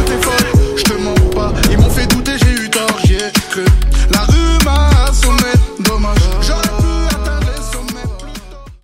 t'es folle, je te mens pas. Ils m'ont fait douter, j'ai eu tort, j'y ai cru.